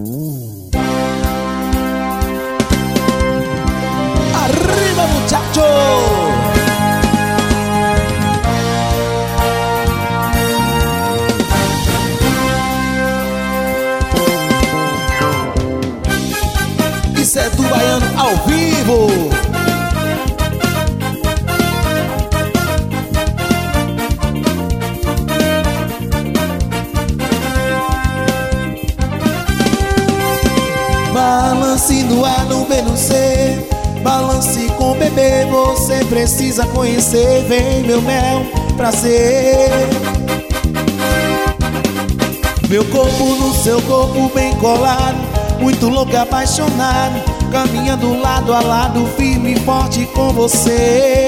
Arriba, muchacho. Isso é do Baiano ao vivo. Balance no A, no B, no C. Balance com o bebê, você precisa conhecer. Vem meu mel, prazer. Meu corpo no seu corpo bem colado, muito louco e apaixonado, caminhando lado a lado, firme e forte com você.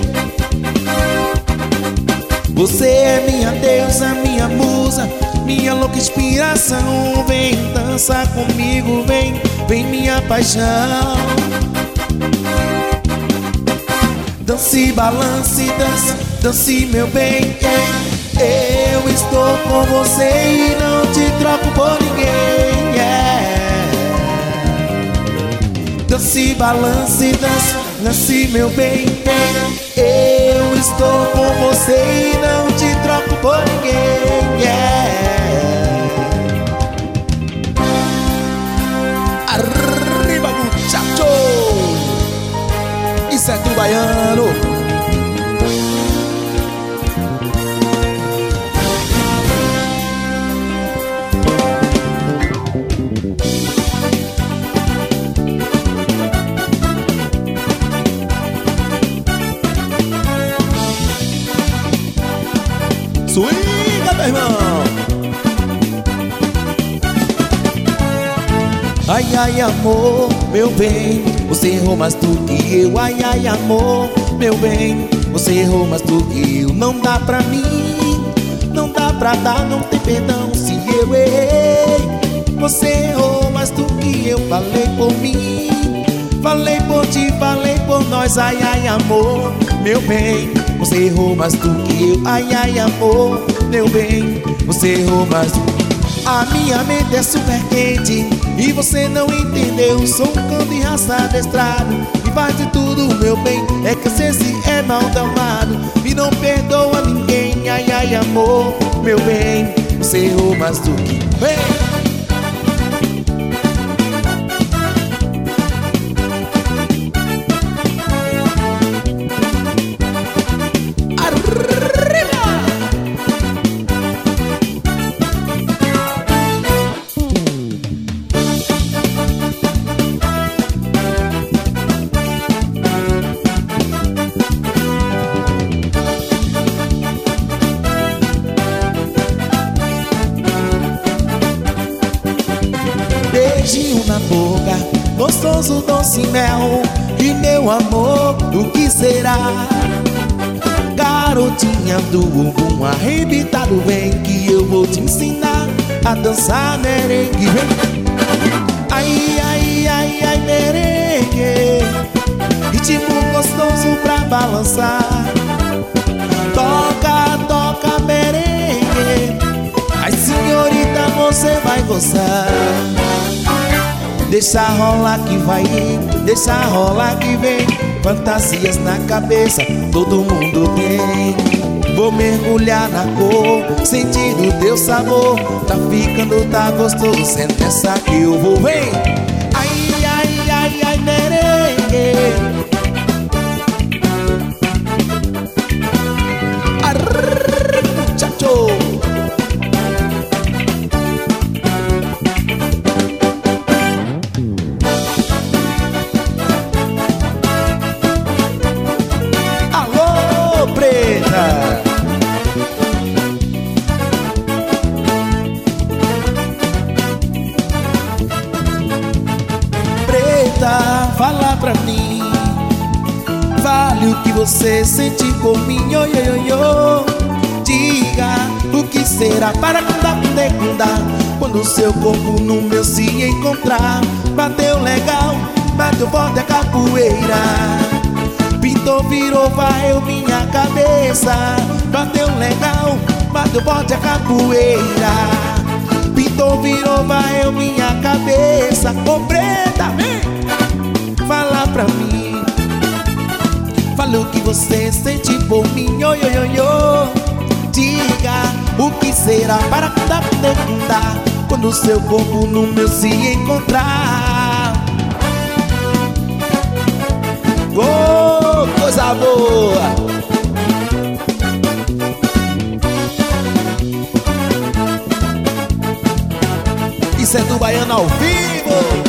Você é minha deusa, minha musa, minha louca inspiração. Vem dançar comigo, vem minha paixão. Dance, balance, dance, dance meu bem. Eu estou com você e não te troco por ninguém. Dance, balance, dance, dance meu bem. Eu estou com você e não te troco por ninguém. Arriba, muchacho. Isso é do baiano. Swinga, meu irmão. Ai, ai, amor, meu bem, você errou mais do que eu. Ai, ai, amor, meu bem, você errou mais do que eu. Não dá pra mim, não dá pra dar, não tem perdão se eu errei. Você errou mais do que eu. Falei por mim, falei por ti, falei por nós. Ai, ai, amor, meu bem, você errou mais do que eu. Ai, ai, amor, meu bem, você errou mais do que eu. A minha mente é super quente e você não entendeu. Sou um cão de raça adestrado e faz de tudo, meu bem. É que você se é mal amado e não perdoa ninguém. Ai, ai, amor, meu bem, você errou mais do que eu. Beijinho na boca, gostoso doce mel. E meu amor, o que será? Garotinha do bumbum arrebitado, vem que eu vou te ensinar a dançar merengue. Vem. Ai, ai, ai, ai, merengue, ritmo gostoso pra balançar. Toca, toca merengue, ai senhorita, você vai gostar. Deixa rolar que vai, deixa rolar que vem. Fantasias na cabeça, todo mundo tem. Vou mergulhar na cor, sentindo teu sabor. Tá ficando, tá gostoso, senta essa que eu vou, vem. Ai, ai, ai, ai, merengue. Arrrr, muchacho. Preta, fala pra mim, vale o que você sente por mim, yo, yo, yo, yo. Diga o que será para contar, quando o seu corpo no meu se encontrar. Bateu legal, bateu forte a capoeira, pintou, virou, varreu minha cabeça. Bateu legal, bateu forte a capoeira, Pintou, virou, varreu minha cabeça. Ô preta, vem falar pra mim. Fala o que você sente por mim, oi, oi, oi, oi. Diga o que será para contar, quando o seu corpo no meu se encontrar. Oh, coisa boa! Isso é do Baiano ao vivo!